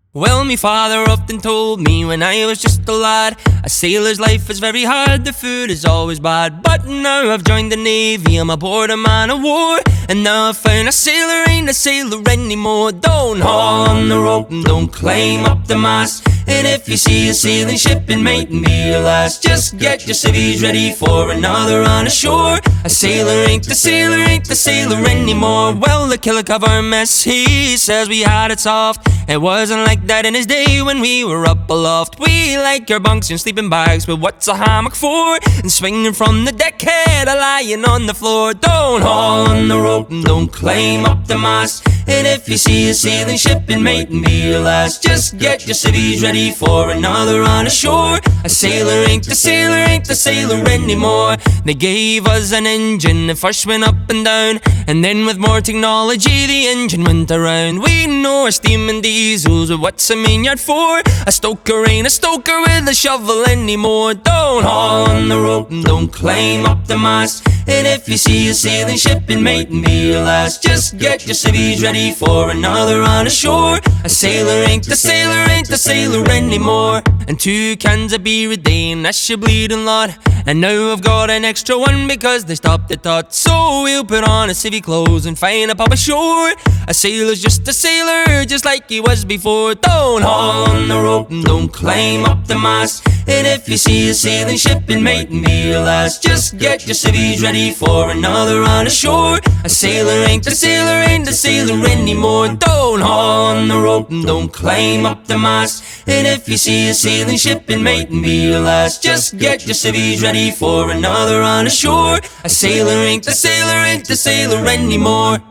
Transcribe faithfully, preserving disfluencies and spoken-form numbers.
Well, me father often told me when I was just a lad, a sailor's life is very hard, the food is always bad. But now I've joined the Navy, I'm aboard a man of war, and now I've found a sailor ain't a sailor anymore. Don't haul on the rope and don't climb up the mast, and if you see a sailing ship, it mightn't be your last. Just get your civvies ready for another on ashore. A sailor ain't the sailor, ain't the sailor anymore. Well, the killick of our mess, he says we had it soft. It wasn't like that in his day when we were up aloft. We like our bunks and sleeping bags, but what's a hammock for? And swinging from the deckhead, a lying on the floor. Don't haul on the rope and don't climb up the mast, and if you see a sailing ship, it mightn't be your last. Just get your civvies ready for another on ashore. A sailor ain't the sailor, ain't the sailor anymore. They gave us an engine that first went up and down, and then with more technology the engine went around. We know our steam and diesels, but what's a main yard for? A stoker ain't a stoker with a shovel anymore. Don't haul on the rope and don't climb up the mast, and if you see a sailing ship, it mightn't be your last. Just get your civvies ready for another on ashore. A sailor ain't the sailor, ain't the sailor anymore. And two cans of beer a day, and that's your bleeding lot. And now I've got an extra one because they stopped the tot. So we'll put on a civvy clothes and find a pub ashore. A sailor's just a sailor, just like he was before. Don't haul on the rope and don't climb up the mast, and if you see a sailing ship, it mightn't be your last. Just get your civvies ready for another on ashore. A sailor ain't the sailor, ain't the sailor anymore. Don't haul on the rope and don't climb up the mast, and if you see a sailing ship, it mightn't be your last. Just get your civvies ready for another on ashore. A sailor ain't the sailor, ain't the sailor anymore.